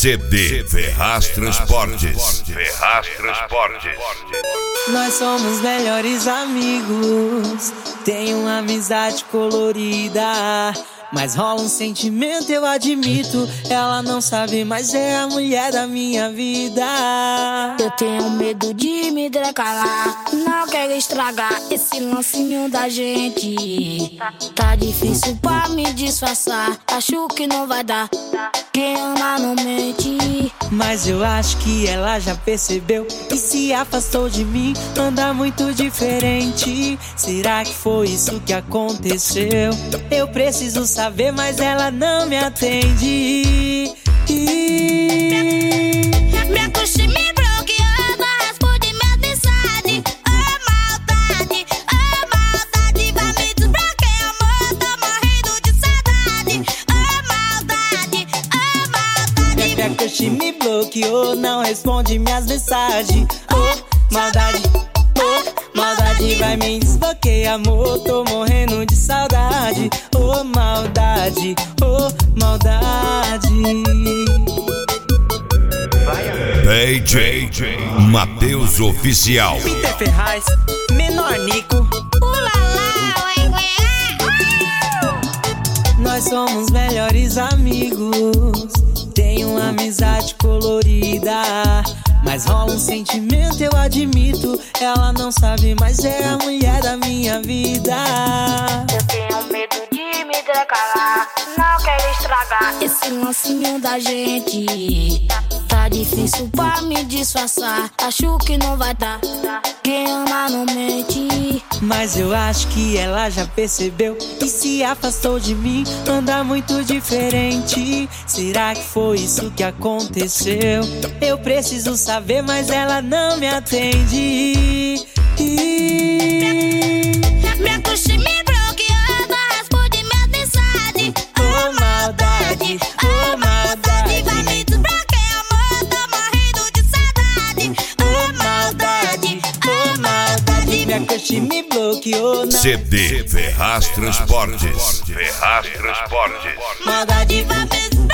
CD Ferraz Transportes. Ferraz Transportes. Nós somos melhores amigos, tem uma amizade colorida, mas rola um sentimento, eu admito. Ela não sabe, mas é a mulher da minha vida. Eu tenho medo de me declarar, não quero estragar esse lancinho da gente. Tá difícil pra me disfarçar, acho que não vai dar, quem ama não mente. Mas eu acho que ela já percebeu e se afastou de mim, anda muito diferente. Será que foi isso que aconteceu? Eu preciso saber, mas ela não me atende. Minha coxa me bloqueou, não responde minha mensagem. Oh maldade, vai me desbloquear, amor, tô morrendo de saudade. Oh maldade, Minha coxa me bloqueou, não responde minhas mensagens. Oh maldade, vai me desbloquear, amor, tô morrendo de saudade. Oh maldade, DJ Matheus Oficial. Peter Ferraz, Menor Nico. Nós somos melhores amigos, tem uma amizade colorida, mas rola um sentimento, eu admito. Ela não sabe, mas é a mulher da minha vida. Eu tenho medo de me declarar, não quero estragar esse lancinho da gente. Tá difícil pra me disfarçar, acho que não vai dar, quem ama não mente. Mas eu acho que ela já percebeu e se afastou de mim, anda muito diferente. Será que foi isso que aconteceu? Eu preciso saber, mas ela não me atende. Minha coxa me bloqueou, não responde minha mensagem. Oh maldade, vai me desbloquear, amor, tô morrendo de saudade. Oh maldade, minha coxa me bloqueou, não. CD Ferraz Transportes. Ferraz Transportes. maldade vai me desbloquear.